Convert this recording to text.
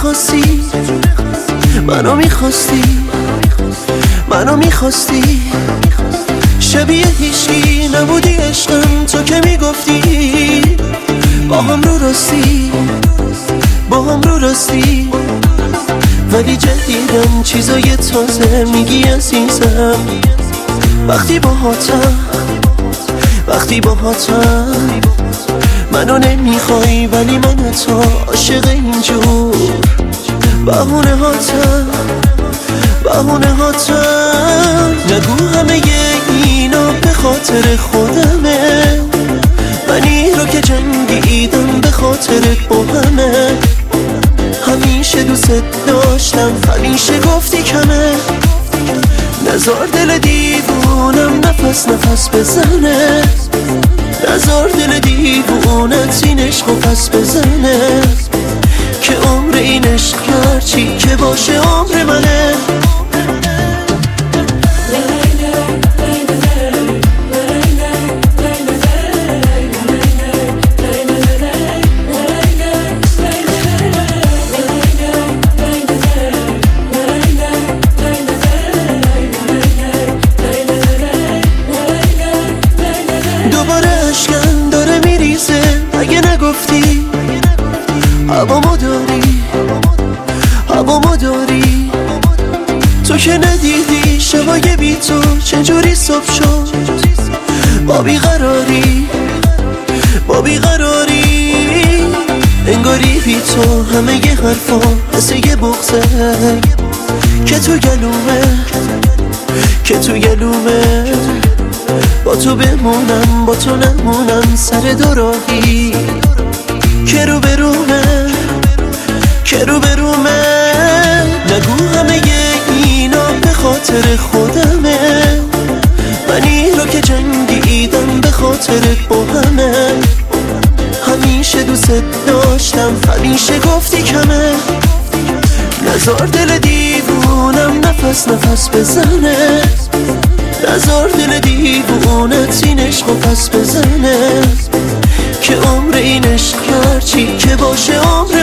خواستی، منو میخواستی، منو میخواستی، شبیه هیچکی نبودی عشقم. تو که میگفتی با هم رو راستی، با هم رو راستی، ولی جدیدم چیزای تازه میگی عزیزم. وقتی باهاتم، وقتی باهاتم، منو نمیخوای ولی من تو عاشق اینجور بهونه هاتم، بهونه هاتم. نگو همه اینا به خاطر خودمه، منی رو که جنگیدم به خاطرت با همه. همیشه دوست داشتم، همیشه گفتی کمه، نزار دل دیوونم نفس نفس بزنه، نزار دل دیوونت این عشق و پس بزنه، که عمر این عشق هرچی که باشه عمر منه. نگفتی هوامو داری، هوامو داری، تو که ندیدی شبای بی تو چجوری صبح شد. با بیقراری، با بیقراری، انگاری بی تو همه ی حرفا مثل یه بغضه که تو گلومه، که تو گلومه. با تو بمونم با تو نمونم سر دوراهی، که رو برومه، که رو برومه. نگو همه اینا به خاطر خودمه، منی رو که جنگیدم به خاطرت با همه. همیشه دوست داشتم، همیشه گفتی کمه، نزار دل دیوونم نفس نفس بزنه، نزار دل دیوونت این عشق و پس بزنه، که عمر این عشق هرچی که باشه عمر